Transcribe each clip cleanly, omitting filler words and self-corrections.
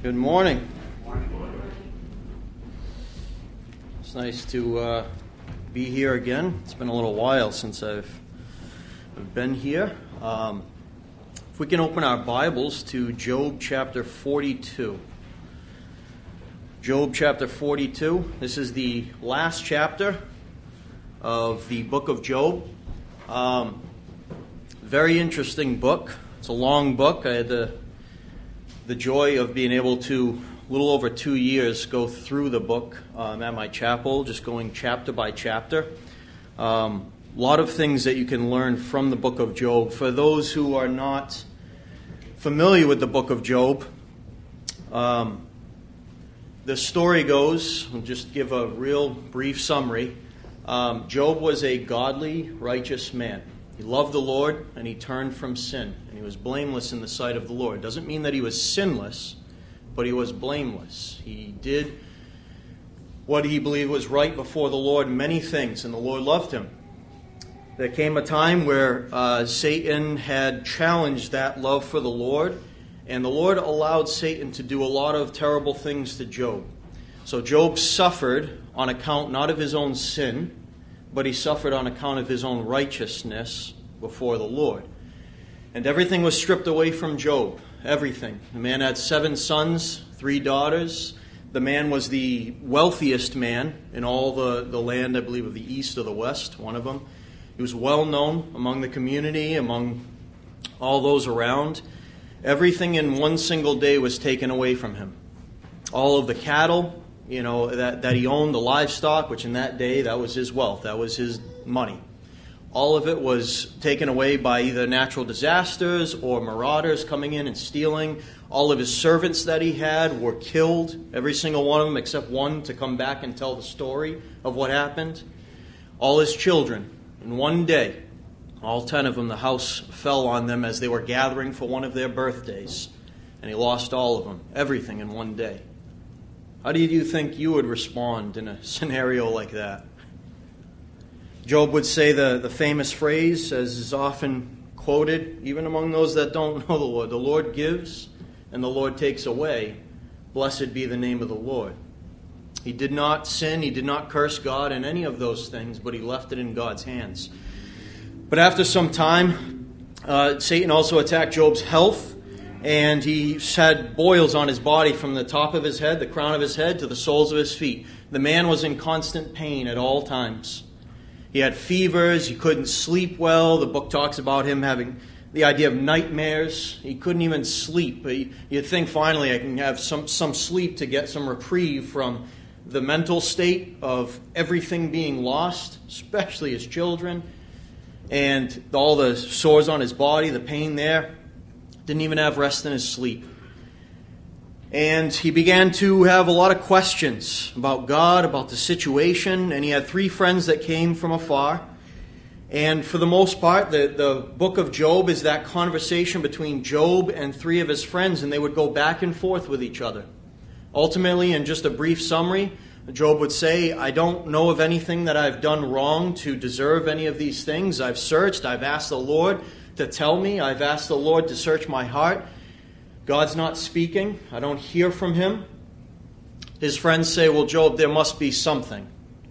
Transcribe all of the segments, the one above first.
Good morning. It's nice to be here again. It's been a little while since I've been here. If we can open our Bibles to Job chapter 42. Job chapter 42. This is the last chapter of the book of Job. Very interesting book. It's a long book. I had the joy of being able to, a little over 2 years, go through the book at my chapel, just going chapter by chapter. A lot of things that you can learn from the book of Job. For those who are not familiar with the book of Job, the story goes, I'll just give a real brief summary. Job was a godly, righteous man. He loved the Lord, and he turned from sin, and he was blameless in the sight of the Lord. Doesn't mean that he was sinless, but he was blameless. He did what he believed was right before the Lord, many things, and the Lord loved him. There came a time where Satan had challenged that love for the Lord, and the Lord allowed Satan to do a lot of terrible things to Job. So Job suffered on account not of his own sin, but he suffered on account of his own righteousness before the Lord. And everything was stripped away from Job. Everything. The man had 7 sons, 3 daughters. The man was the wealthiest man in all the land, I believe, of the east or the west, one of them. He was well known among the community, among all those around. Everything in one single day was taken away from him. All of the cattle, that he owned, the livestock, which in that day, that was his wealth, that was his money. All of it was taken away by either natural disasters or marauders coming in and stealing. All of his servants that he had were killed, every single one of them except one to come back and tell the story of what happened. All his children, in one day, all 10 of them, the house fell on them as they were gathering for one of their birthdays. And he lost all of them, everything in one day. How do you think you would respond in a scenario like that? Job would say the famous phrase, as is often quoted, even among those that don't know the Lord gives and the Lord takes away. Blessed be the name of the Lord. He did not sin, he did not curse God in any of those things, but he left it in God's hands. But after some time, Satan also attacked Job's health. And he had boils on his body from the top of his head, the crown of his head, to the soles of his feet. The man was in constant pain at all times. He had fevers. He couldn't sleep well. The book talks about him having the idea of nightmares. He couldn't even sleep. You'd think finally I can have some sleep to get some reprieve from the mental state of everything being lost, especially his children, and all the sores on his body, the pain there. Didn't even have rest in his sleep. And he began to have a lot of questions about God, about the situation. And he had 3 friends that came from afar. And for the most part, the book of Job is that conversation between Job and 3 of his friends. And they would go back and forth with each other. Ultimately, in just a brief summary, Job would say, I don't know of anything that I've done wrong to deserve any of these things. I've searched. I've asked the Lord to tell me. I've asked the Lord to search my heart. God's not speaking. I don't hear from him. His friends say, well, Job, there must be something.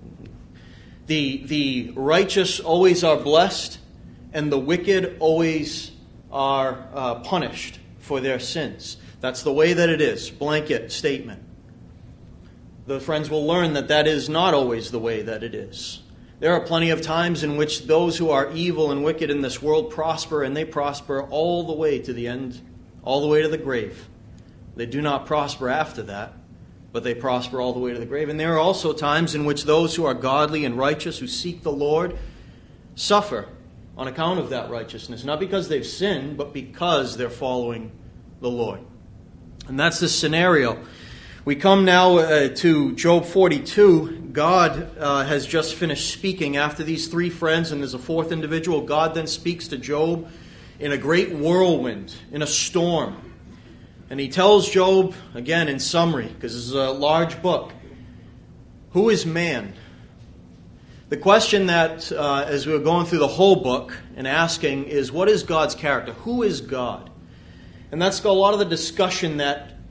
The righteous always are blessed, and the wicked always are punished for their sins. That's the way that it is. Blanket statement. The friends will learn that is not always the way that it is. There are plenty of times in which those who are evil and wicked in this world prosper, and they prosper all the way to the end, all the way to the grave. They do not prosper after that, but they prosper all the way to the grave. And there are also times in which those who are godly and righteous, who seek the Lord, suffer on account of that righteousness. Not because they've sinned, but because they're following the Lord. And that's the scenario. We come now to Job 42. God has just finished speaking after these 3 friends, and there's a 4th individual. God then speaks to Job in a great whirlwind, in a storm. And he tells Job, again in summary, because this is a large book, who is man? The question that, as we're going through the whole book and asking, is what is God's character? Who is God? And that's a lot of the discussion that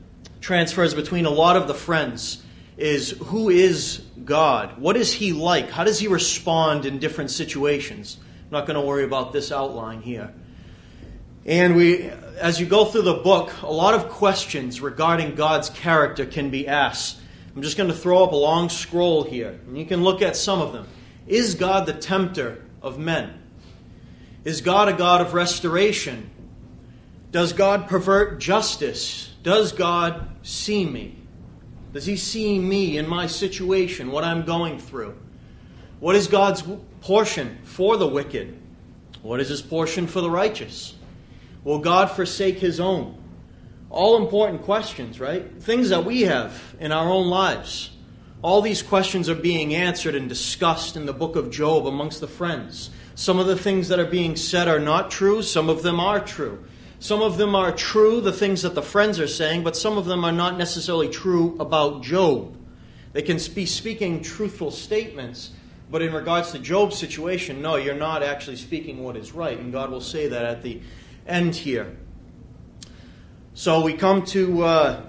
transfers between a lot of the friends is, who is God? What is He like? How does He respond in different situations? I'm not going to worry about this outline here. And as you go through the book, a lot of questions regarding God's character can be asked. I'm just going to throw up a long scroll here, and you can look at some of them. Is God the tempter of men? Is God a God of restoration? Does God pervert justice? Does God see me? Does He see me in my situation, what I'm going through? What is God's portion for the wicked? What is His portion for the righteous? Will God forsake His own? All important questions, right? Things that we have in our own lives. All these questions are being answered and discussed in the book of Job amongst the friends. Some of the things that are being said are not true. Some of them are true. Some of them are true, the things that the friends are saying, but some of them are not necessarily true about Job. They can be speaking truthful statements, but in regards to Job's situation, no, you're not actually speaking what is right. And God will say that at the end here. So we come to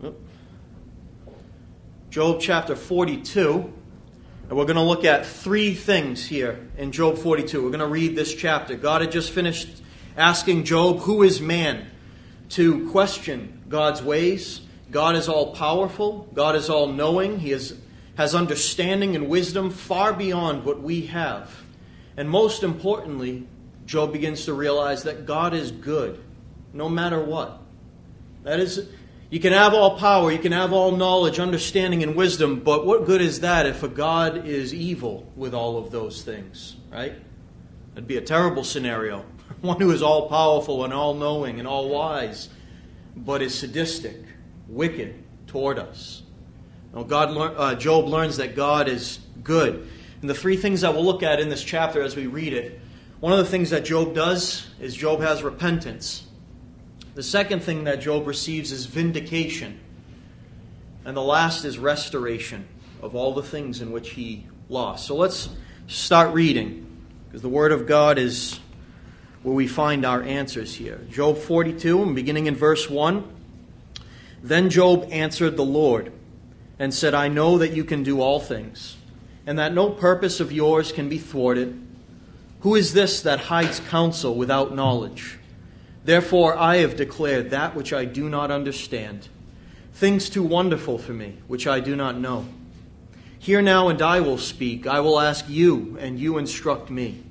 Job chapter 42, and we're going to look at three things here in Job 42. We're going to read this chapter. God had just finished asking Job, who is man, to question God's ways. God is all-powerful. God is all-knowing. He has understanding and wisdom far beyond what we have. And most importantly, Job begins to realize that God is good, no matter what. That is, you can have all power, you can have all knowledge, understanding, and wisdom, but what good is that if a God is evil with all of those things, right? That'd be a terrible scenario. One who is all-powerful and all-knowing and all-wise, but is sadistic, wicked toward us. Now, Job learns that God is good. And the three things that we'll look at in this chapter as we read it, one of the things that Job does is Job has repentance. The second thing that Job receives is vindication. And the last is restoration of all the things in which he lost. So let's start reading, because the Word of God is where we find our answers here. Job 42, and beginning in verse 1. Then Job answered the Lord and said, I know that you can do all things, and that no purpose of yours can be thwarted. Who is this that hides counsel without knowledge? Therefore I have declared that which I do not understand, things too wonderful for me, which I do not know. Hear now, and I will speak. I will ask you, and you instruct me.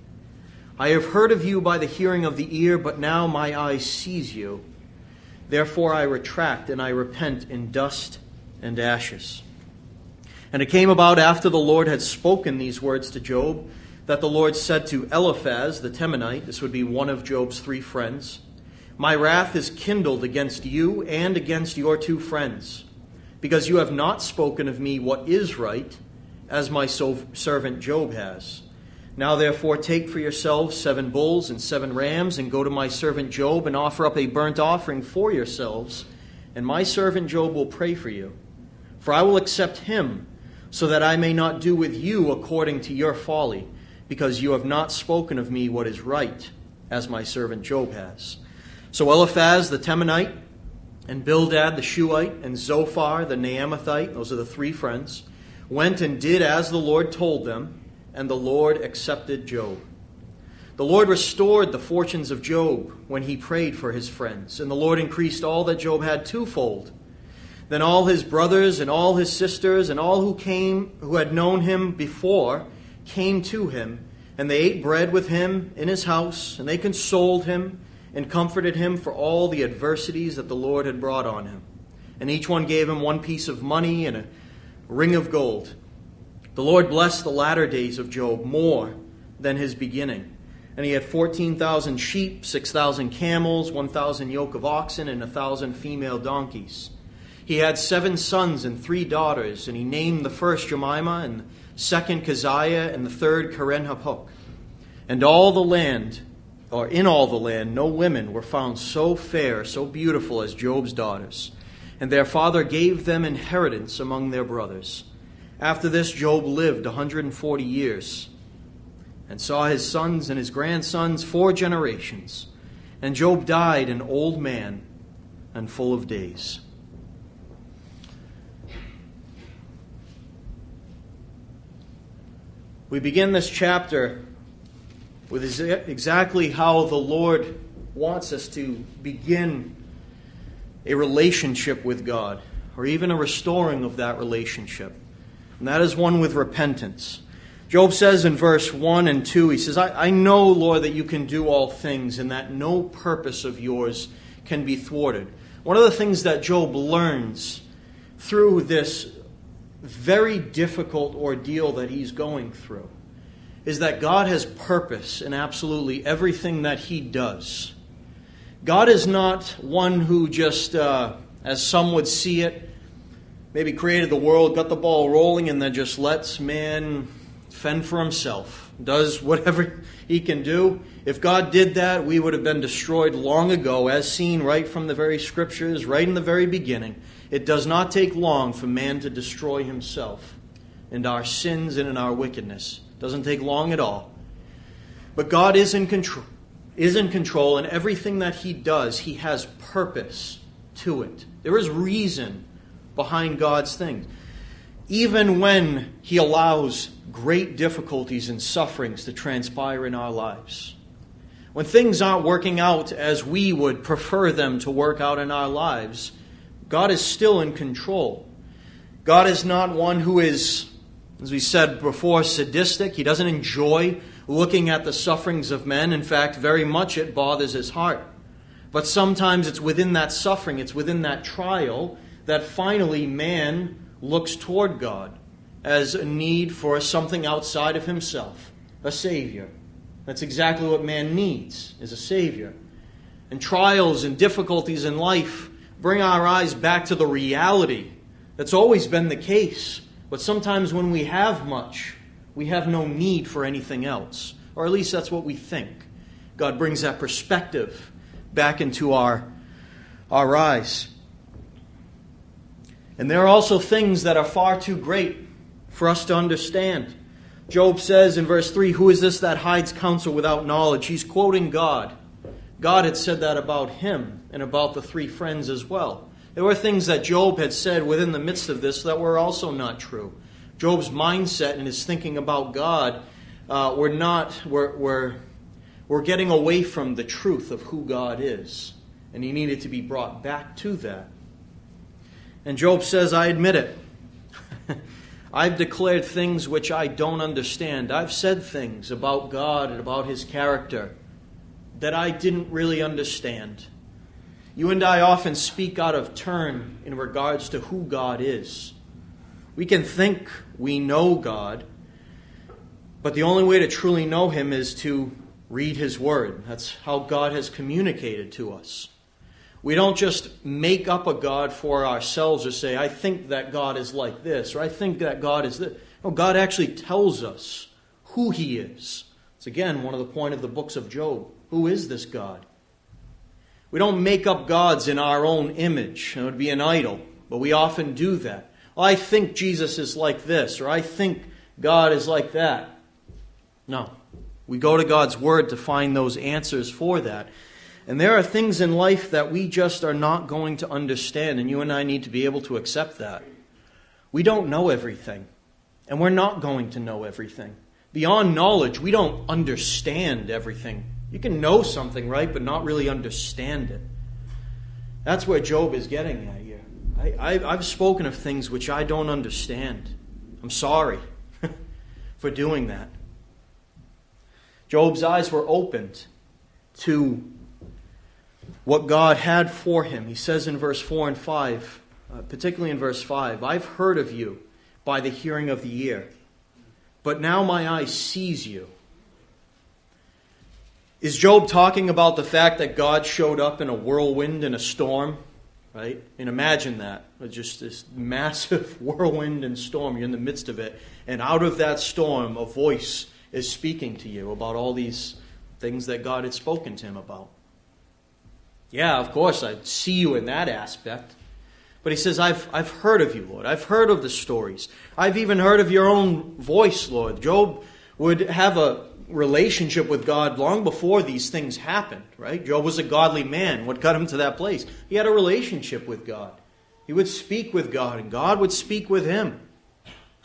I have heard of you by the hearing of the ear, but now my eye sees you. Therefore I retract, and I repent in dust and ashes. And it came about after the Lord had spoken these words to Job, that the Lord said to Eliphaz the Temanite, this would be one of Job's three friends, my wrath is kindled against you and against your two friends, because you have not spoken of me what is right, as my servant Job has. Now therefore take for yourselves 7 bulls and 7 rams, and go to my servant Job, and offer up a burnt offering for yourselves, and my servant Job will pray for you. For I will accept him, so that I may not do with you according to your folly, because you have not spoken of me what is right, as my servant Job has. So Eliphaz the Temanite, and Bildad the Shuhite, and Zophar the Naamathite, those are the 3 friends, went and did as the Lord told them, and the Lord accepted Job. The Lord restored the fortunes of Job when he prayed for his friends, and the Lord increased all that Job had twofold. Then all his brothers and all his sisters and all who had known him before came to him, and they ate bread with him in his house, and they consoled him and comforted him for all the adversities that the Lord had brought on him. And each one gave him 1 piece of money and a ring of gold. The Lord blessed the latter days of Job more than his beginning. And he had 14,000 sheep, 6,000 camels, 1,000 yoke of oxen, and 1,000 female donkeys. He had 7 sons and 3 daughters, and he named the first Jemimah, and the second Keziah, and the third Keren-Happuch. And in all the land, no women were found so fair, so beautiful as Job's daughters. And their father gave them inheritance among their brothers. After this, Job lived 140 years, and saw his sons and his grandsons 4 generations. And Job died an old man and full of days. We begin this chapter with exactly how the Lord wants us to begin a relationship with God, or even a restoring of that relationship. And that is one with repentance. Job says in verse 1 and 2, he says, I know, Lord, that you can do all things and that no purpose of yours can be thwarted. One of the things that Job learns through this very difficult ordeal that he's going through is that God has purpose in absolutely everything that he does. God is not one who just, as some would see it, maybe created the world, got the ball rolling, and then just lets man fend for himself, does whatever he can do. If God did that, we would have been destroyed long ago, as seen right from the very Scriptures, right in the very beginning. It does not take long for man to destroy himself and our sins and in our wickedness. It doesn't take long at all. But God is in control, and everything that he does, he has purpose to it. There is reason behind God's things. Even when he allows great difficulties and sufferings to transpire in our lives. When things aren't working out as we would prefer them to work out in our lives, God is still in control. God is not one who is, as we said before, sadistic. He doesn't enjoy looking at the sufferings of men. In fact, very much it bothers his heart. But sometimes it's within that suffering, it's within that trial, that finally man looks toward God as a need for something outside of himself, a Savior. That's exactly what man needs, is a Savior. And trials and difficulties in life bring our eyes back to the reality that's always been the case. But sometimes when we have much, we have no need for anything else. Or at least that's what we think. God brings that perspective back into our eyes. And there are also things that are far too great for us to understand. Job says in verse 3, who is this that hides counsel without knowledge? He's quoting God. God had said that about him and about the three friends as well. There were things that Job had said within the midst of this that were also not true. Job's mindset and his thinking about God were getting away from the truth of who God is. And he needed to be brought back to that. And Job says, I admit it. I've declared things which I don't understand. I've said things about God and about his character that I didn't really understand. You and I often speak out of turn in regards to who God is. We can think we know God, but the only way to truly know him is to read his word. That's how God has communicated to us. We don't just make up a God for ourselves or say, I think that God is like this, or I think that God is this. No, God actually tells us who he is. It's again one of the point of the books of Job. Who is this God? We don't make up gods in our own image. It would be an idol, but we often do that. Well, I think Jesus is like this, or I think God is like that. No. We go to God's word to find those answers for that. And there are things in life that we just are not going to understand, and you and I need to be able to accept that. We don't know everything, and we're not going to know everything. Beyond knowledge, we don't understand everything. You can know something, right, but not really understand it. That's where Job is getting at here. I've spoken of things which I don't understand. I'm sorry for doing that. Job's eyes were opened to what God had for him. He says in verse 4 and 5, particularly in verse 5, I've heard of you by the hearing of the ear, but now my eye sees you. Is Job talking about the fact that God showed up in a whirlwind and a storm? Right? And imagine that. Just this massive whirlwind and storm. You're in the midst of it. And out of that storm, a voice is speaking to you about all these things that God had spoken to him about. Yeah, of course, I see you in that aspect. But he says, I've heard of you, Lord. I've heard of the stories. I've even heard of your own voice, Lord. Job would have a relationship with God long before these things happened, right? Job was a godly man. What got him to that place? He had a relationship with God. He would speak with God, and God would speak with him.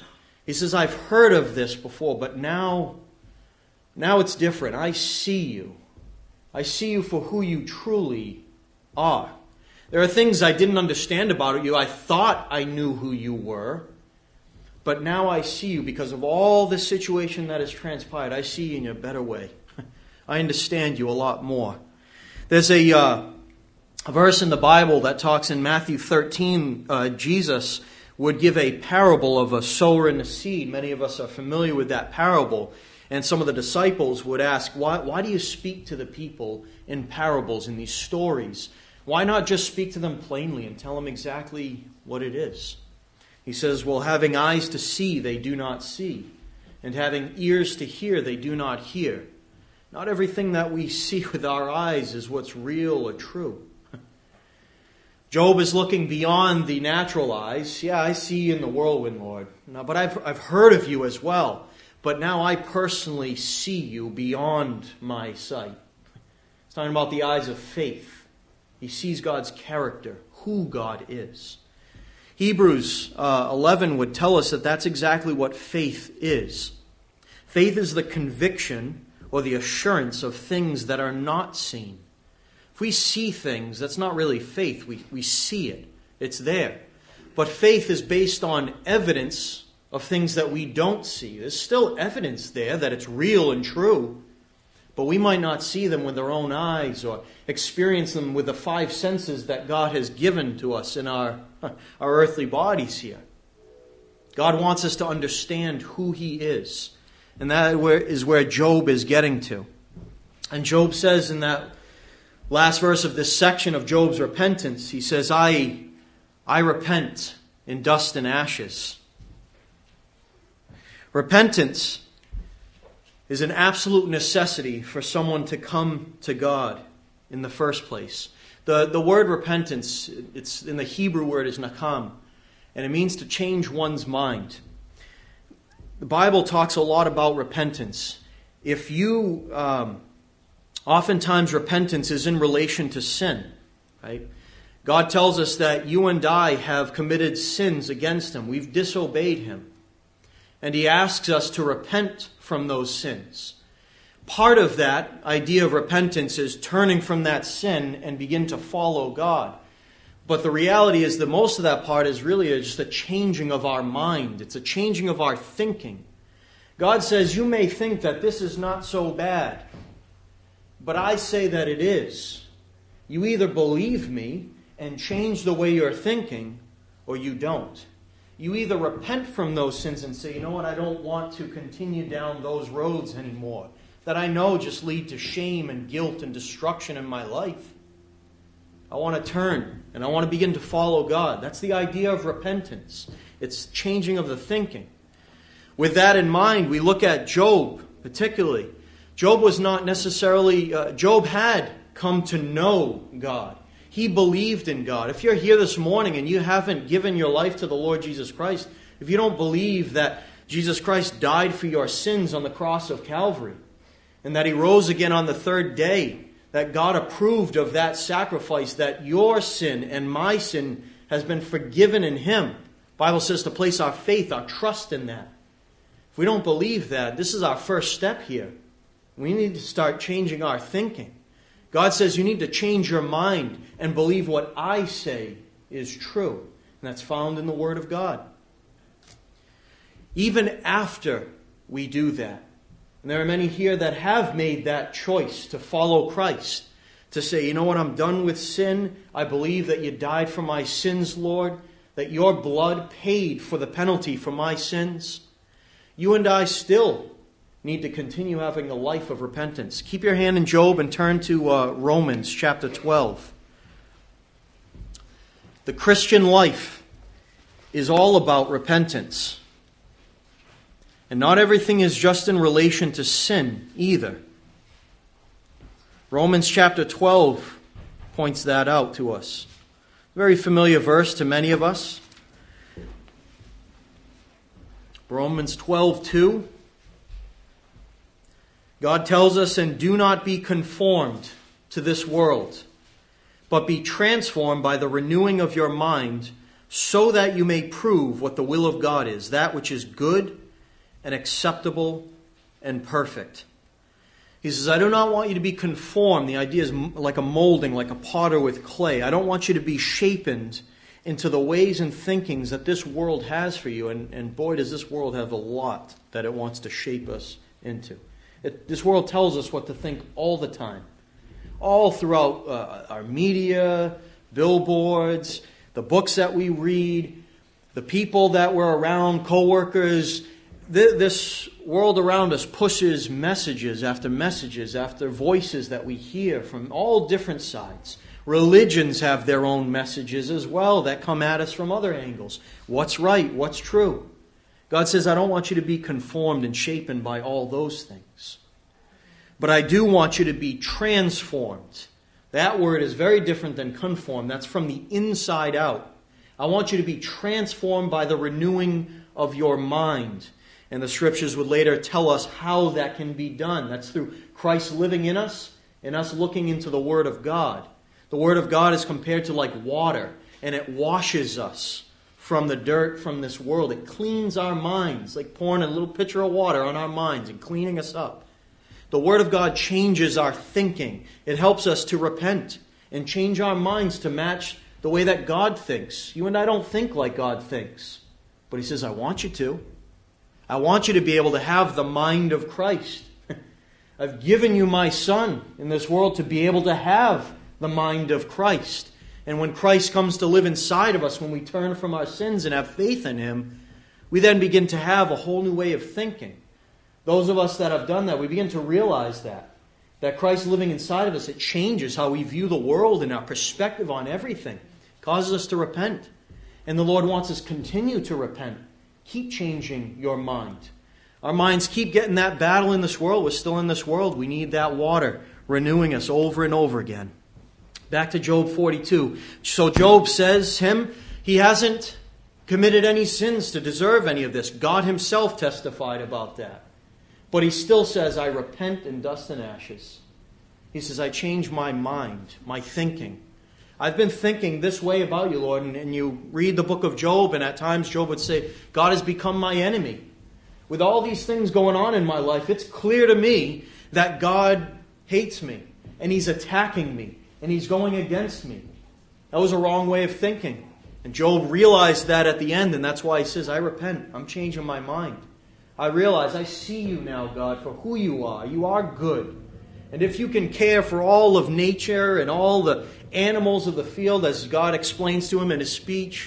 He says, I've heard of this before, but now it's different. I see you. I see you for who you truly are. There are things I didn't understand about you. I thought I knew who you were. But now I see you because of all the situation that has transpired. I see you in a better way. I understand you a lot more. There's a verse in the Bible that talks in Matthew 13. Jesus would give a parable of a sower and a seed. Many of us are familiar with that parable. And some of the disciples would ask, why do you speak to the people in parables, in these stories? Why not just speak to them plainly and tell them exactly what it is? He says, well, having eyes to see, they do not see. And having ears to hear, they do not hear. Not everything that we see with our eyes is what's real or true. Job is looking beyond the natural eyes. Yeah, I see you in the whirlwind, Lord. No, but I've heard of you as well. But now I personally see you beyond my sight. It's talking about the eyes of faith. He sees God's character, who God is. Hebrews 11 would tell us that that's exactly what faith is. Faith is the conviction or the assurance of things that are not seen. If we see things, that's not really faith. We see it. It's there. But faith is based on evidence of things that we don't see. There's still evidence there that it's real and true, but we might not see them with our own eyes or experience them with the five senses that God has given to us in our earthly bodies here. God wants us to understand who He is, and that is where Job is getting to. And Job says in that last verse of this section of Job's repentance, he says, I repent in dust and ashes. Repentance is an absolute necessity for someone to come to God in the first place. The word repentance, it's in the Hebrew word is nakam, and it means to change one's mind. The Bible talks a lot about repentance. If you, oftentimes repentance is in relation to sin, right? God tells us that you and I have committed sins against Him. We've disobeyed Him. And He asks us to repent from those sins. Part of that idea of repentance is turning from that sin and begin to follow God. But the reality is that most of that part is really just a changing of our mind. It's a changing of our thinking. God says, you may think that this is not so bad, but I say that it is. You either believe me and change the way you're thinking, or you don't. You either repent from those sins and say, you know what, I don't want to continue down those roads anymore, that I know just lead to shame and guilt and destruction in my life. I want to turn and I want to begin to follow God. That's the idea of repentance. It's changing of the thinking. With that in mind, we look at Job particularly. Job was not necessarily, Job had come to know God. He believed in God. If you're here this morning and you haven't given your life to the Lord Jesus Christ, if you don't believe that Jesus Christ died for your sins on the cross of Calvary, and that He rose again on the third day, that God approved of that sacrifice, that your sin and my sin has been forgiven in Him. The Bible says to place our faith, our trust in that. If we don't believe that, this is our first step here. We need to start changing our thinking. God says you need to change your mind and believe what I say is true. And that's found in the Word of God. Even after we do that, and there are many here that have made that choice to follow Christ, to say, you know what, I'm done with sin. I believe that you died for my sins, Lord, that your blood paid for the penalty for my sins. You and I still need to continue having a life of repentance. Keep your hand in Job and turn to Romans chapter 12. The Christian life is all about repentance. And not everything is just in relation to sin either. Romans chapter 12 points that out to us. Very familiar verse to many of us. Romans 12:2. God tells us, and do not be conformed to this world, but be transformed by the renewing of your mind, so that you may prove what the will of God is, that which is good and acceptable and perfect. He says, I do not want you to be conformed. The idea is like a molding, like a potter with clay. I don't want you to be shapened into the ways and thinkings that this world has for you. And boy, does this world have a lot that it wants to shape us into. This world tells us what to think all the time. All throughout our media, billboards, the books that we read, the people that we're around, co-workers. This world around us pushes messages after voices that we hear from all different sides. Religions have their own messages as well that come at us from other angles. What's right? What's true? God says, I don't want you to be conformed and shapen by all those things. But I do want you to be transformed. That word is very different than conform. That's from the inside out. I want you to be transformed by the renewing of your mind. And the Scriptures would later tell us how that can be done. That's through Christ living in us and us looking into the Word of God. The Word of God is compared to like water, and it washes us from the dirt from this world. It cleans our minds, like pouring a little pitcher of water on our minds and cleaning us up. The Word of God changes our thinking. It helps us to repent and change our minds to match the way that God thinks. You and I don't think like God thinks. But He says, I want you to. I want you to be able to have the mind of Christ. I've given you my Son in this world to be able to have the mind of Christ. And when Christ comes to live inside of us, when we turn from our sins and have faith in Him, we then begin to have a whole new way of thinking. Those of us that have done that, we begin to realize that Christ living inside of us, it changes how we view the world and our perspective on everything. It causes us to repent. And the Lord wants us to continue to repent. Keep changing your mind. Our minds keep getting that battle in this world. We're still in this world. We need that water renewing us over and over again. Back to Job 42. So Job says he hasn't committed any sins to deserve any of this. God Himself testified about that. But he still says, I repent in dust and ashes. He says, I change my mind, my thinking. I've been thinking this way about you, Lord. And you read the book of Job, and at times Job would say, God has become my enemy. With all these things going on in my life, it's clear to me that God hates me, and He's attacking me, and He's going against me. That was a wrong way of thinking. And Job realized that at the end, and that's why he says, I repent. I'm changing my mind. I realize I see you now, God, for who you are. You are good. And if you can care for all of nature and all the animals of the field, as God explains to him in His speech,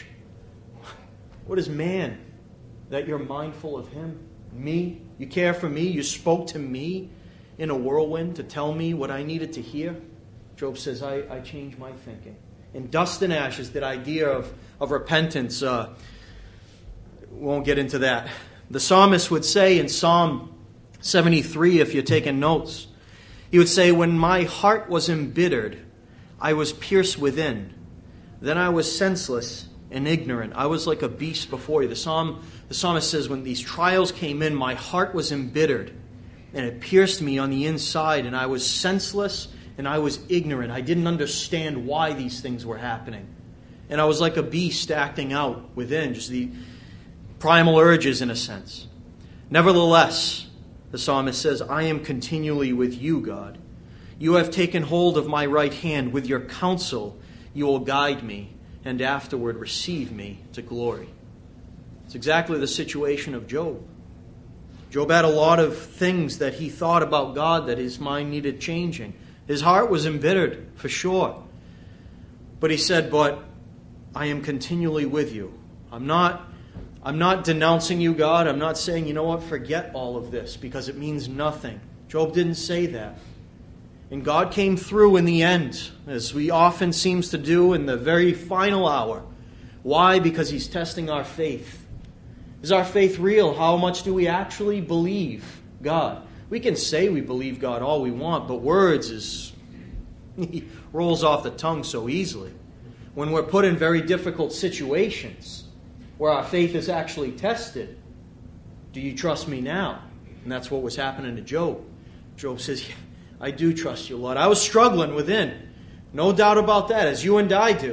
what is man that you're mindful of him? Me? You care for me? You spoke to me in a whirlwind to tell me what I needed to hear? Job says, I changed my thinking. In dust and ashes, that idea of repentance, won't get into that. The psalmist would say in Psalm 73, if you're taking notes, he would say, when my heart was embittered, I was pierced within. Then I was senseless and ignorant. I was like a beast before you. The psalmist says, when these trials came in, my heart was embittered, and it pierced me on the inside, and I was senseless and I was ignorant. I didn't understand why these things were happening. And I was like a beast acting out within, just the primal urges in a sense. Nevertheless, the psalmist says, I am continually with you, God. You have taken hold of my right hand. With your counsel you will guide me, and afterward receive me to glory. It's exactly the situation of Job. Job had a lot of things that he thought about God that his mind needed changing. His heart was embittered, for sure. But he said, but I am continually with you. I'm not denouncing you, God. I'm not saying, you know what, forget all of this because it means nothing. Job didn't say that. And God came through in the end, as He often seems to do in the very final hour. Why? Because He's testing our faith. Is our faith real? How much do we actually believe God? We can say we believe God all we want, but words He rolls off the tongue so easily. When we're put in very difficult situations where our faith is actually tested, do you trust me now? And that's what was happening to Job. Job says, yeah, I do trust you, Lord. I was struggling within. No doubt about that, as you and I do.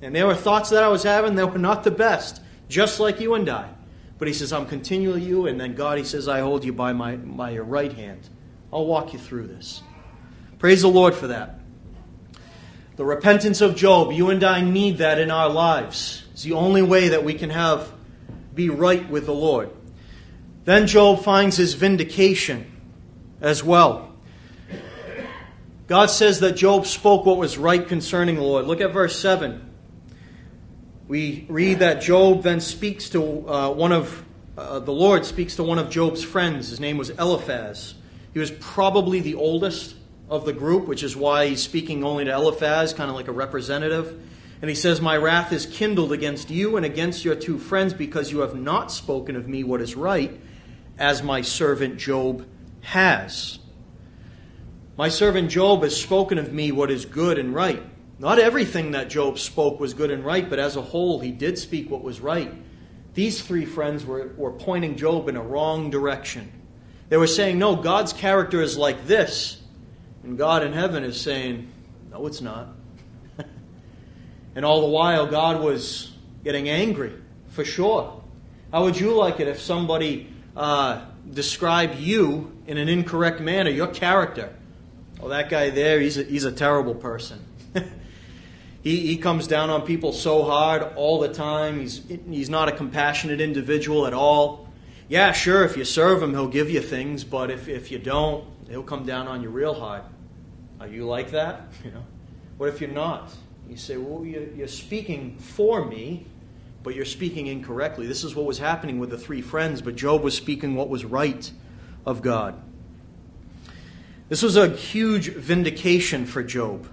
And there were thoughts that I was having that were not the best, just like you and I. But he says, I'm continually you, and then God, he says, I hold you by your right hand. I'll walk you through this. Praise the Lord for that. The repentance of Job, you and I need that in our lives. It's the only way that we can be right with the Lord. Then Job finds his vindication as well. God says that Job spoke what was right concerning the Lord. Look at verse 7. We read that Job then speaks to the Lord speaks to one of Job's friends. His name was Eliphaz. He was probably the oldest of the group, which is why he's speaking only to Eliphaz, kind of like a representative. And he says, my wrath is kindled against you and against your two friends because you have not spoken of me what is right, as my servant Job has. My servant Job has spoken of me what is good and right. Not everything that Job spoke was good and right, but as a whole, he did speak what was right. These three friends were pointing Job in a wrong direction. They were saying, no, God's character is like this. And God in heaven is saying, no, it's not. And all the while, God was getting angry, for sure. How would you like it if somebody described you in an incorrect manner, your character? Oh, that guy there, he's a terrible person. He comes down on people so hard all the time. He's not a compassionate individual at all. Yeah, sure, if you serve him, he'll give you things, but if you don't, he'll come down on you real hard. Are you like that? What if you're not? You say, well, you're speaking for me, but you're speaking incorrectly. This is what was happening with the three friends, but Job was speaking what was right of God. This was a huge vindication for Job.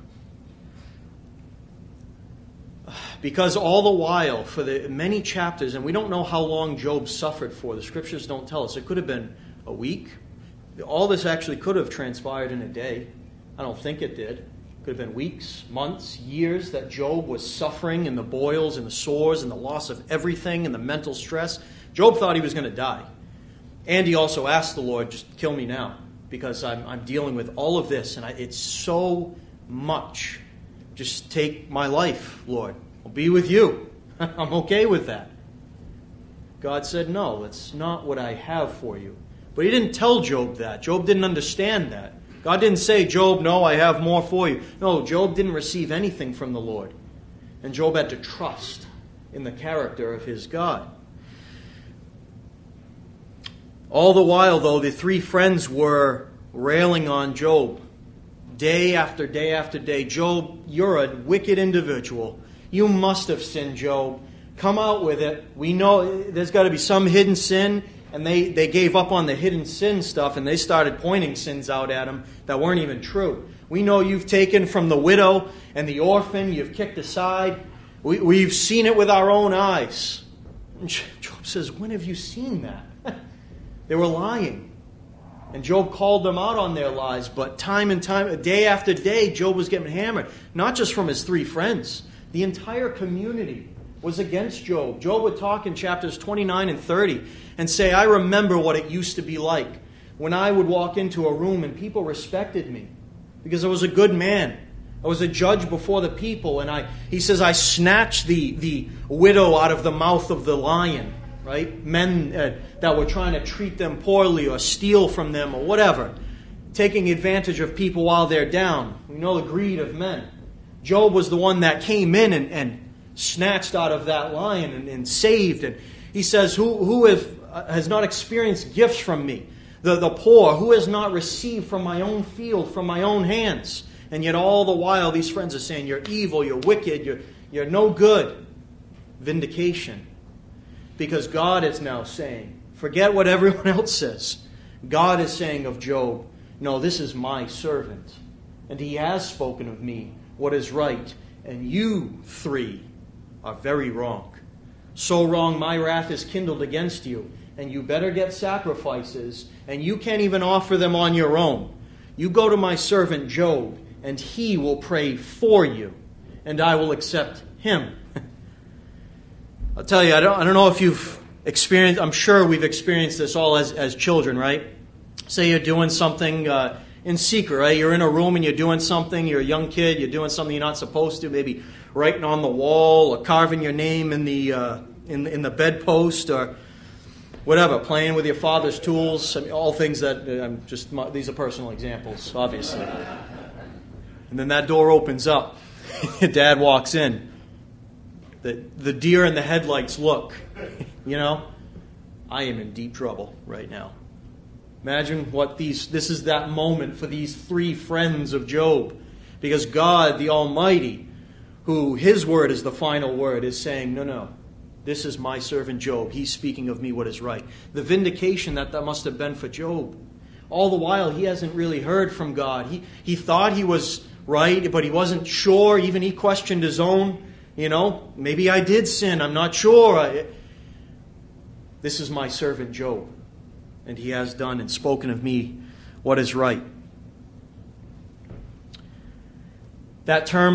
Because all the while, for the many chapters, and we don't know how long Job suffered for, the scriptures don't tell us. It could have been a week. All this actually could have transpired in a day. I don't think it did. It could have been weeks, months, years that Job was suffering in the boils and the sores and the loss of everything and the mental stress. Job thought he was going to die. And he also asked the Lord, just kill me now, because I'm dealing with all of this, and it's so much. Just take my life, Lord. I'll be with you. I'm okay with that. God said, no, that's not what I have for you. But he didn't tell Job that. Job didn't understand that. God didn't say, Job, no, I have more for you. No, Job didn't receive anything from the Lord. And Job had to trust in the character of his God. All the while, though, the three friends were railing on Job. Day after day after day. Job, you're a wicked individual. You must have sinned, Job. Come out with it. We know there's got to be some hidden sin. And they gave up on the hidden sin stuff and they started pointing sins out at him that weren't even true. We know you've taken from the widow and the orphan. You've kicked aside. We've seen it with our own eyes. And Job says, when have you seen that? They were lying. And Job called them out on their lies. But time and time, day after day, Job was getting hammered. Not just from his three friends. The entire community was against Job. Job would talk in chapters 29 and 30 and say, I remember what it used to be like when I would walk into a room and people respected me because I was a good man. I was a judge before the people. And he says, I snatched the widow out of the mouth of the lion, right? Men that were trying to treat them poorly or steal from them or whatever. Taking advantage of people while they're down. We know the greed of men. Job was the one that came in and snatched out of that lion and saved. And he says, who has not experienced gifts from me? The poor, who has not received from my own field, from my own hands? And yet all the while these friends are saying, you're evil, you're wicked, you're no good. Vindication. Because God is now saying, forget what everyone else says. God is saying of Job, no, this is my servant. And he has spoken of me what is right. And you three are very wrong. So wrong, my wrath is kindled against you. And you better get sacrifices. And you can't even offer them on your own. You go to my servant Job, and he will pray for you. And I will accept him. I'll tell you, I don't know if you've experienced, I'm sure we've experienced this all as children, right? Say you're doing something in secret, right? You're in a room and you're doing something, you're a young kid, you're doing something you're not supposed to, maybe writing on the wall or carving your name in the bedpost or whatever, playing with your father's tools. I mean, all things that these are personal examples, obviously. And then that door opens up. Your dad walks in. The deer in the headlights look. I am in deep trouble right now. Imagine this is that moment for these three friends of Job. Because God, the Almighty, who His word is the final word, is saying, no, this is my servant Job. He's speaking of me what is right. The vindication that must have been for Job. All the while, he hasn't really heard from God. He thought he was right, but he wasn't sure. Even he questioned his own, maybe I did sin. I'm not sure. This is my servant Job. And he has done and spoken of me what is right. That term,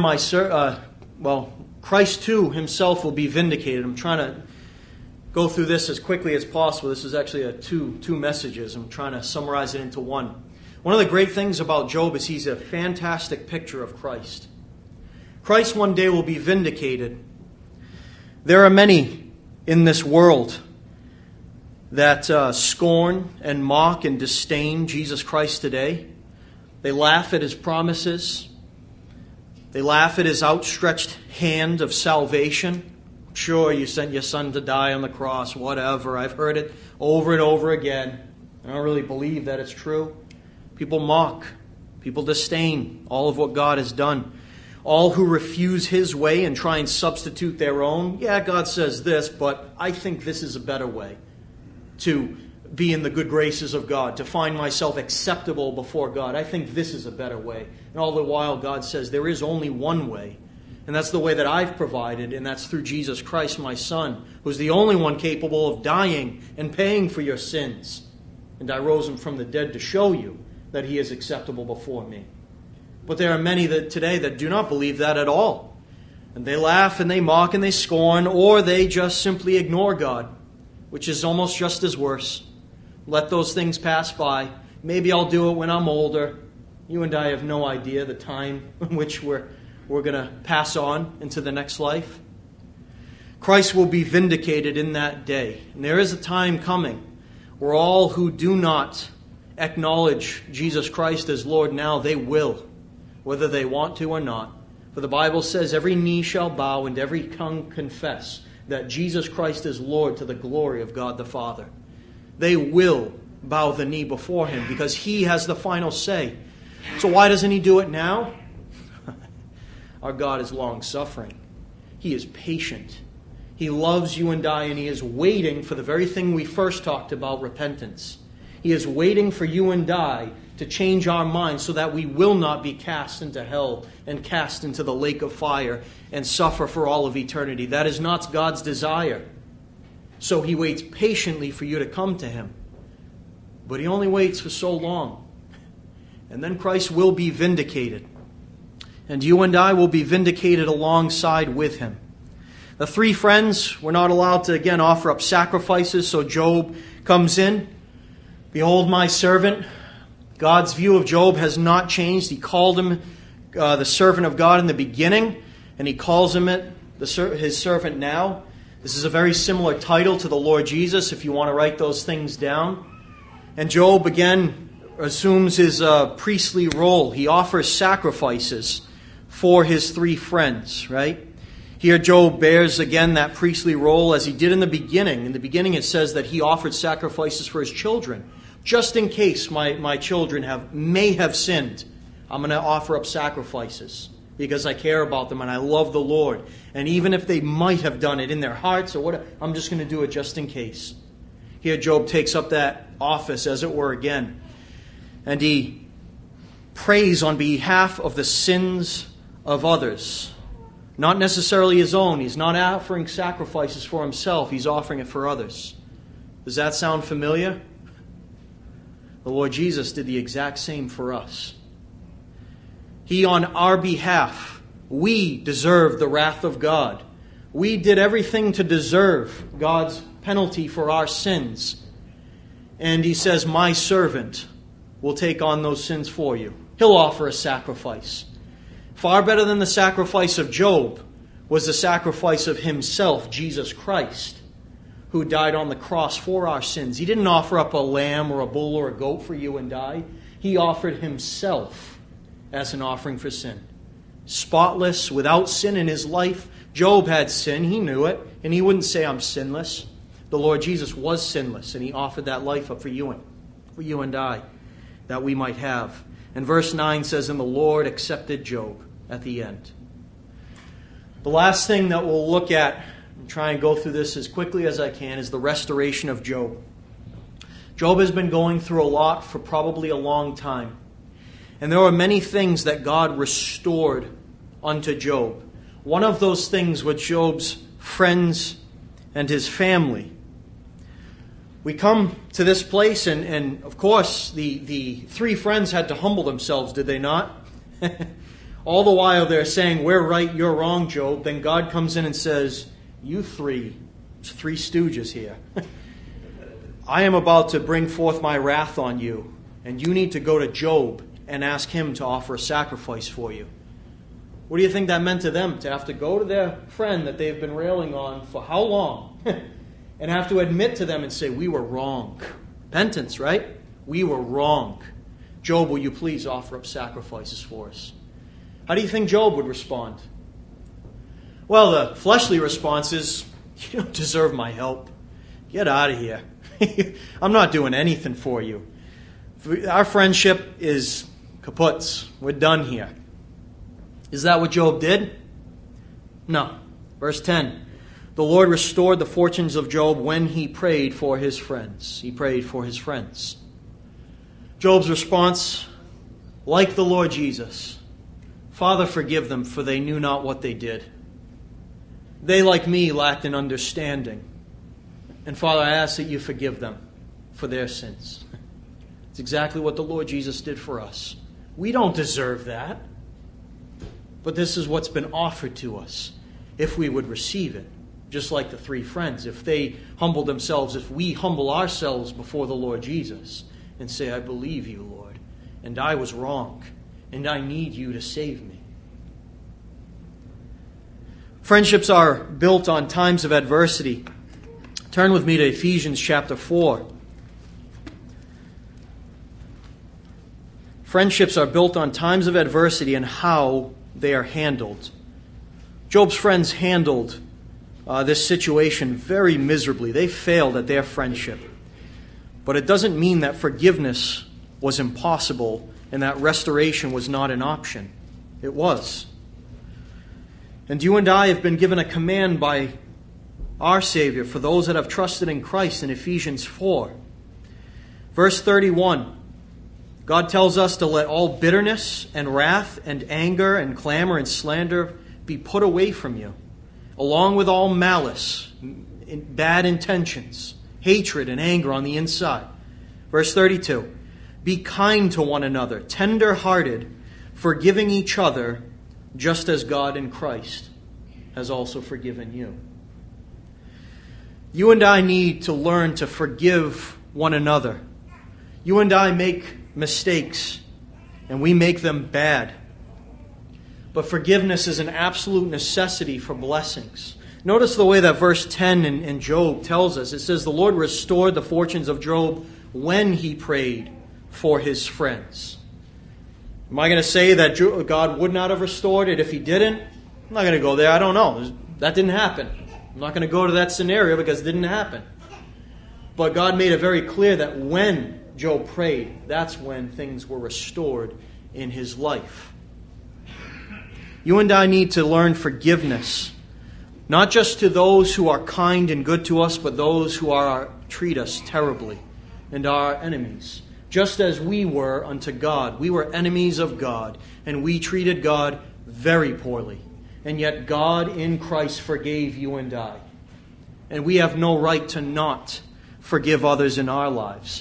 Christ too himself will be vindicated. I'm trying to go through this as quickly as possible. This is actually two messages. I'm trying to summarize it into one. One of the great things about Job is he's a fantastic picture of Christ. Christ one day will be vindicated. There are many in this world that scorn and mock and disdain Jesus Christ today. They laugh at His promises. They laugh at His outstretched hand of salvation. Sure, you sent your Son to die on the cross, whatever. I've heard it over and over again. I don't really believe that it's true. People mock. People disdain all of what God has done. All who refuse His way and try and substitute their own. Yeah, God says this, but I think this is a better way to be in the good graces of God, to find myself acceptable before God. I think this is a better way. And all the while God says there is only one way. And that's the way that I've provided, and that's through Jesus Christ, my Son, who's the only one capable of dying and paying for your sins. And I rose Him from the dead to show you that He is acceptable before me. But there are many today that do not believe that at all. And they laugh and they mock and they scorn, or they just simply ignore God, which is almost just as worse. Let those things pass by. Maybe I'll do it when I'm older. You and I have no idea the time in which we're going to pass on into the next life. Christ will be vindicated in that day. And there is a time coming where all who do not acknowledge Jesus Christ as Lord now, they will, whether they want to or not. For the Bible says every knee shall bow and every tongue confess that Jesus Christ is Lord to the glory of God the Father. They will bow the knee before Him because He has the final say. So why doesn't He do it now? Our God is long-suffering. He is patient. He loves you and I, and He is waiting for the very thing we first talked about, repentance. He is waiting for you and I to change our minds so that we will not be cast into hell and cast into the lake of fire and suffer for all of eternity. That is not God's desire. So He waits patiently for you to come to Him. But He only waits for so long. And then Christ will be vindicated. And you and I will be vindicated alongside with Him. The three friends were not allowed to again offer up sacrifices, so Job comes in. Behold my servant. God's view of Job has not changed. He called him the servant of God in the beginning, and He calls him His servant now. This is a very similar title to the Lord Jesus, if you want to write those things down. And Job again assumes his priestly role. He offers sacrifices for his three friends, right? Here Job bears again that priestly role as he did in the beginning. In the beginning it says that he offered sacrifices for his children. Just in case my children may have sinned, I'm going to offer up sacrifices because I care about them and I love the Lord. And even if they might have done it in their hearts or whatever, I'm just going to do it just in case. Here Job takes up that office, as it were, again. And he prays on behalf of the sins of others. Not necessarily his own. He's not offering sacrifices for himself. He's offering it for others. Does that sound familiar? The Lord Jesus did the exact same for us. He, on our behalf, we deserved the wrath of God. We did everything to deserve God's penalty for our sins. And He says, my servant will take on those sins for you. He'll offer a sacrifice. Far better than the sacrifice of Job, was the sacrifice of himself, Jesus Christ, who died on the cross for our sins. He didn't offer up a lamb or a bull or a goat for you and I. He offered himself as an offering for sin. Spotless, without sin in his life. Job had sin, he knew it, and he wouldn't say, I'm sinless. The Lord Jesus was sinless, and he offered that life up for you and I, that we might have. And verse 9 says, and the Lord accepted Job at the end. The last thing that we'll look at, and try and go through this as quickly as I can, is the restoration of Job. Job has been going through a lot for probably a long time. And there are many things that God restored unto Job. One of those things was Job's friends and his family. We come to this place, and of course, the three friends had to humble themselves, did they not? All the while they're saying, we're right, you're wrong, Job. Then God comes in and says, you three stooges here. I am about to bring forth my wrath on you, and you need to go to Job and ask him to offer a sacrifice for you. What do you think that meant to them? To have to go to their friend that they've been railing on for how long? And have to admit to them and say, we were wrong. Repentance, right? We were wrong. Job, will you please offer up sacrifices for us? How do you think Job would respond? Well, the fleshly response is, you don't deserve my help. Get out of here. I'm not doing anything for you. Our friendship is kaput. We're done here. Is that what Job did? No. Verse 10. The Lord restored the fortunes of Job when he prayed for his friends. He prayed for his friends. Job's response, like the Lord Jesus, Father, forgive them, for they knew not what they did. They, like me, lacked an understanding. And Father, I ask that you forgive them for their sins. It's exactly what the Lord Jesus did for us. We don't deserve that. But this is what's been offered to us if we would receive it. Just like the three friends. If they humble themselves, if we humble ourselves before the Lord Jesus and say, I believe you, Lord, and I was wrong, and I need you to save me. Friendships are built on times of adversity. Turn with me to Ephesians chapter 4. Friendships are built on times of adversity and how they are handled. Job's friends handled this situation very miserably. They failed at their friendship. But it doesn't mean that forgiveness was impossible and that restoration was not an option. It was. And you and I have been given a command by our Savior for those that have trusted in Christ in Ephesians 4. Verse 31. God tells us to let all bitterness and wrath and anger and clamor and slander be put away from you, along with all malice, bad intentions, hatred and anger on the inside. Verse 32, be kind to one another, tender-hearted, forgiving each other, just as God in Christ has also forgiven you. You and I need to learn to forgive one another. You and I make mistakes, and we make them bad. But forgiveness is an absolute necessity for blessings. Notice the way that verse 10 in Job tells us. It says, the Lord restored the fortunes of Job when he prayed for his friends. Am I going to say that God would not have restored it if he didn't? I'm not going to go there. I don't know. That didn't happen. I'm not going to go to that scenario because it didn't happen. But God made it very clear that when Job prayed, that's when things were restored in his life. You and I need to learn forgiveness, not just to those who are kind and good to us, but those who treat us terribly and are our enemies. Just as we were unto God. We were enemies of God, and we treated God very poorly. And yet God in Christ forgave you and I. And we have no right to not forgive others in our lives.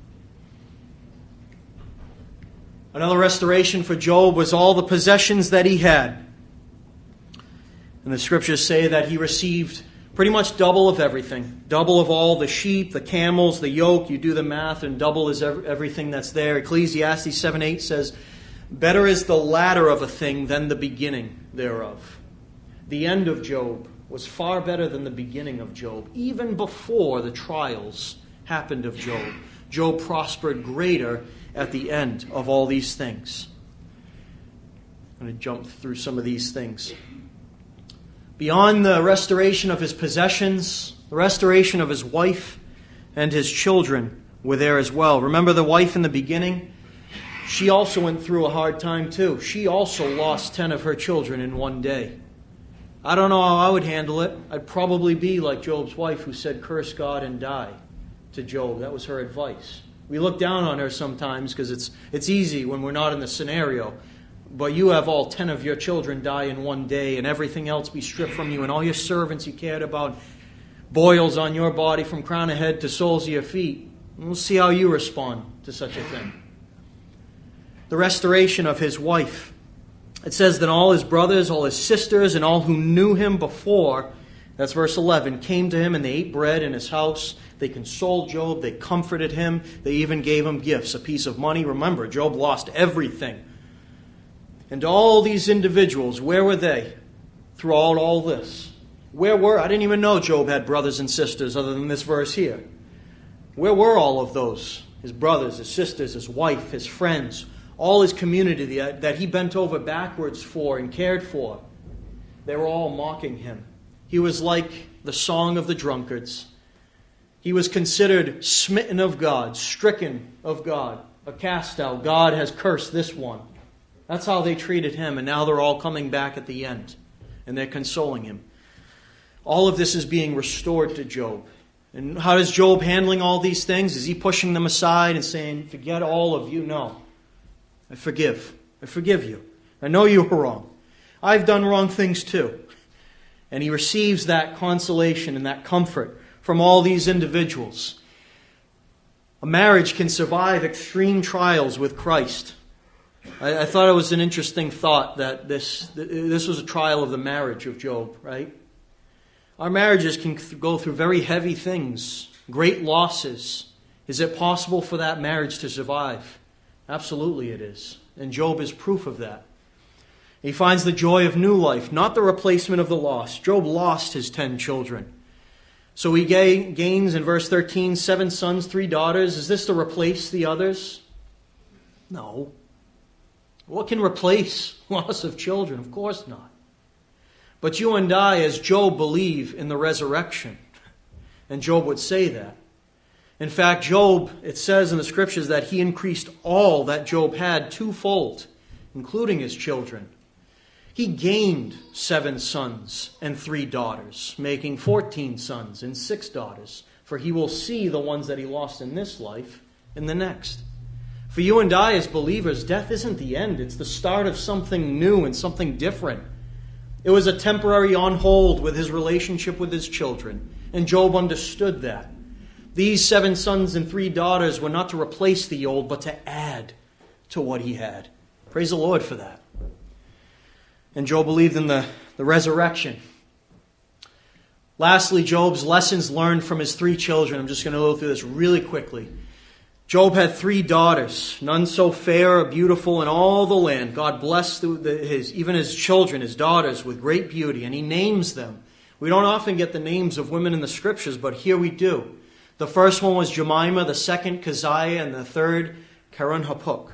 Another restoration for Job was all the possessions that he had. And the scriptures say that he received pretty much double of everything. Double of all the sheep, the camels, the yoke. You do the math, and double is everything that's there. Ecclesiastes 7:8 says, better is the latter of a thing than the beginning thereof. the end of Job was far better than the beginning of Job. Even before the trials happened of Job, Job prospered greater at the end of all these things. I'm going to jump through some of these things. Beyond the restoration of his possessions, the restoration of his wife and his children were there as well. Remember the wife in the beginning? She also went through a hard time too. She also lost 10 of her children in one day. I don't know how I would handle it. I'd probably be like Job's wife who said, "Curse God and die," to Job. That was her advice. We look down on her sometimes because it's easy when we're not in the scenario. But you have all 10 of your children die in one day and everything else be stripped from you and all your servants you cared about, boils on your body from crown of head to soles of your feet. We'll see how you respond to such a thing. The restoration of his wife. It says that all his brothers, all his sisters, and all who knew him before, that's verse 11, came to him and they ate bread in his house. They consoled Job. They comforted him. They even gave him gifts, a piece of money. Remember, Job lost everything. And all these individuals, where were they throughout all this? I didn't even know Job had brothers and sisters other than this verse here. Where were all of those? His brothers, his sisters, his wife, his friends, all his community that he bent over backwards for and cared for. They were all mocking him. He was like the song of the drunkards. He was considered smitten of God, stricken of God, a cast out. God has cursed this one. That's how they treated him, and now they're all coming back at the end, and they're consoling him. All of this is being restored to Job. And how is Job handling all these things? Is he pushing them aside and saying, "Forget all of you"? No. I forgive you. I know you were wrong. I've done wrong things too. And he receives that consolation and that comfort from all these individuals. A marriage can survive extreme trials with Christ. I thought it was an interesting thought that this was a trial of the marriage of Job, right? Our marriages can go through very heavy things, great losses. Is it possible for that marriage to survive? Absolutely it is. And Job is proof of that. He finds the joy of new life, not the replacement of the loss. Job lost his 10 children. So he gains, in verse 13, 7 sons, 3 daughters. Is this to replace the others? No. What can replace loss of children? Of course not. But you and I, as Job, believe in the resurrection. And Job would say that. In fact, Job, it says in the scriptures that he increased all that Job had twofold, including his children. He gained 7 sons and 3 daughters, making 14 sons and 6 daughters. For he will see the ones that he lost in this life in the next. For you and I as believers, death isn't the end. It's the start of something new and something different. It was a temporary on hold with his relationship with his children. And Job understood that. These 7 sons and 3 daughters were not to replace the old, but to add to what he had. Praise the Lord for that. And Job believed in the resurrection. Lastly, Job's lessons learned from his 3 children. I'm just going to go through this really quickly. Job had 3 daughters, none so fair or beautiful in all the land. God blessed even his children, his daughters, with great beauty, and he names them. We don't often get the names of women in the scriptures, but here we do. The first one was Jemima, the second Keziah, and the third Keren-happuch.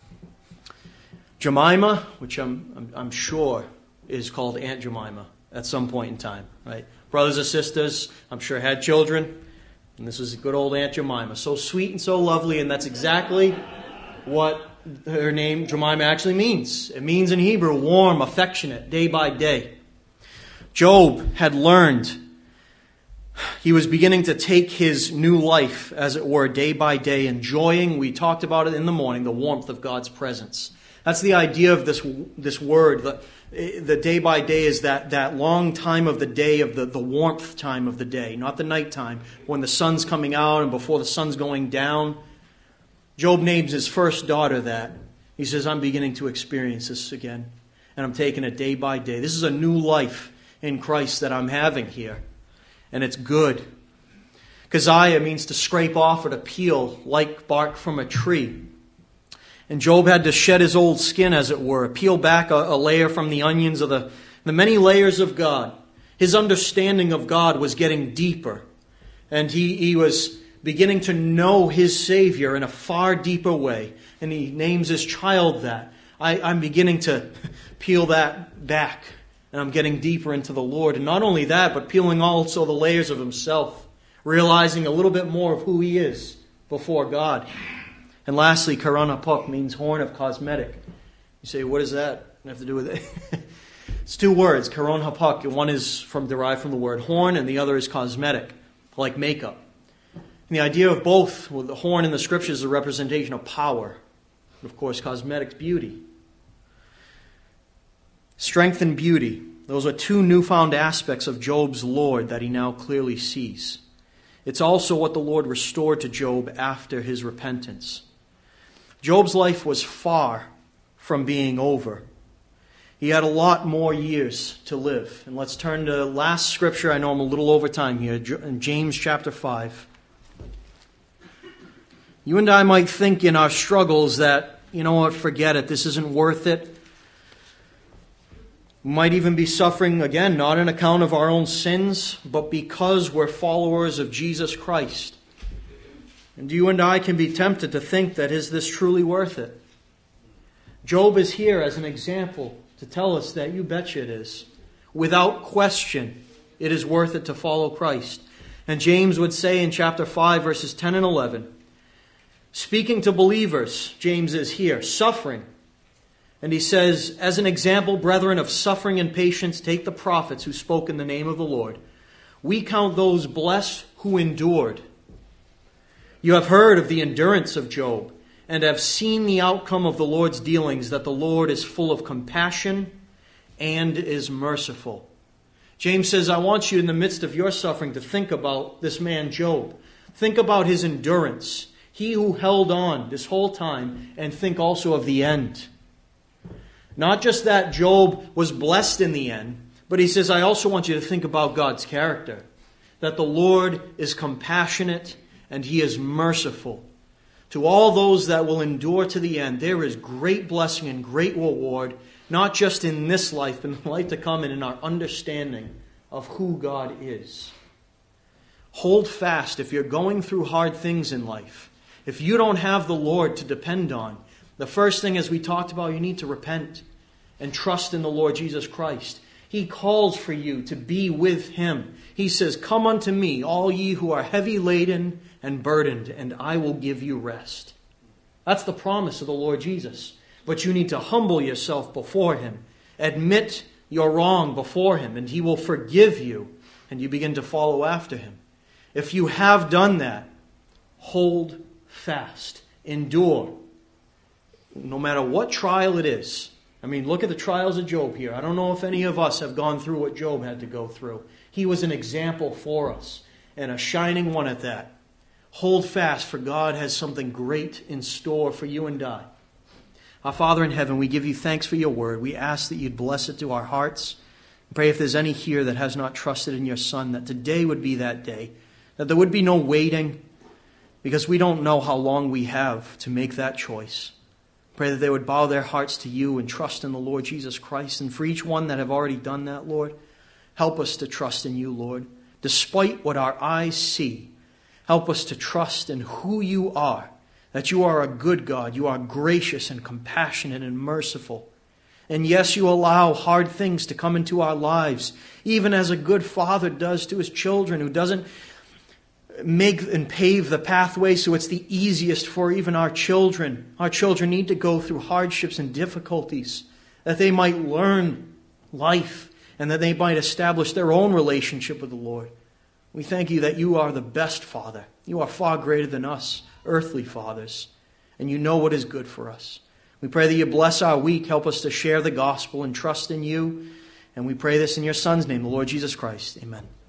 Jemima, which I'm sure is called Aunt Jemima at some point in time, right? Brothers or sisters, I'm sure had children. And this is good old Aunt Jemima. So sweet and so lovely, and that's exactly what her name Jemima actually means. It means in Hebrew, warm, affectionate, day by day. Job had learned. He was beginning to take his new life, as it were, day by day, enjoying, we talked about it in the morning, the warmth of God's presence. That's the idea of this word. The day by day is that long time of the day, of the warmth time of the day, not the nighttime, when the sun's coming out and before the sun's going down. Job names his first daughter that. He says, I'm beginning to experience this again, and I'm taking it day by day. This is a new life in Christ that I'm having here, and it's good. Keziah means to scrape off or to peel like bark from a tree. And Job had to shed his old skin, as it were, peel back a layer from the onions of the many layers of God. His understanding of God was getting deeper. And he was beginning to know his Savior in a far deeper way. And he names his child that. I'm beginning to peel that back. And I'm getting deeper into the Lord. And not only that, but peeling also the layers of himself. Realizing a little bit more of who he is before God. And lastly, Karan Hapuk means horn of cosmetic. You say, what does that have to do with it? It's two words, Karan Hapuk. One is derived from the word horn, and the other is cosmetic, like makeup. And the idea of both, well, the horn in the Scriptures is a representation of power. And of course, cosmetics, beauty. Strength and beauty. Those are two newfound aspects of Job's Lord that he now clearly sees. It's also what the Lord restored to Job after his repentance. Job's life was far from being over. He had a lot more years to live. And let's turn to last scripture. I know I'm a little over time here. In James chapter 5. You and I might think in our struggles that, you know what, forget it. This isn't worth it. We might even be suffering, again, not on account of our own sins, but because we're followers of Jesus Christ. And you and I can be tempted to think that, is this truly worth it? Job is here as an example to tell us that you betcha it is. Without question, it is worth it to follow Christ. And James would say in chapter 5, verses 10 and 11, speaking to believers, James is here, suffering. And he says, as an example, brethren, of suffering and patience, take the prophets who spoke in the name of the Lord. We count those blessed who endured. You have heard of the endurance of Job, and have seen the outcome of the Lord's dealings, that the Lord is full of compassion and is merciful. James says, I want you in the midst of your suffering to think about this man Job. Think about his endurance. He who held on this whole time, and think also of the end. Not just that Job was blessed in the end, but he says, I also want you to think about God's character. That the Lord is compassionate and he is merciful. To all those that will endure to the end, there is great blessing and great reward, not just in this life, but in the life to come and in our understanding of who God is. Hold fast if you're going through hard things in life. If you don't have the Lord to depend on, the first thing, as we talked about, you need to repent and trust in the Lord Jesus Christ. He calls for you to be with Him. He says, come unto me, all ye who are heavy laden and burdened, and I will give you rest. That's the promise of the Lord Jesus. But you need to humble yourself before Him. Admit your wrong before Him, and He will forgive you, and you begin to follow after Him. If you have done that, hold fast. Endure. No matter what trial it is. I mean, look at the trials of Job here. I don't know if any of us have gone through what Job had to go through. He was an example for us, and a shining one at that. Hold fast, for God has something great in store for you and I. Our Father in heaven, we give you thanks for your word. We ask that you'd bless it to our hearts. Pray if there's any here that has not trusted in your Son, that today would be that day. That there would be no waiting, because we don't know how long we have to make that choice. Pray that they would bow their hearts to you and trust in the Lord Jesus Christ. And for each one that have already done that, Lord, help us to trust in you, Lord. Despite what our eyes see, help us to trust in who you are. That you are a good God. You are gracious and compassionate and merciful. And yes, you allow hard things to come into our lives, even as a good father does to his children, who doesn't make and pave the pathway so it's the easiest for even our children. Our children need to go through hardships and difficulties that they might learn life and that they might establish their own relationship with the Lord. We thank you that you are the best Father. You are far greater than us, earthly fathers, and you know what is good for us. We pray that you bless our week, help us to share the gospel and trust in you, and we pray this in your Son's name, the Lord Jesus Christ. Amen.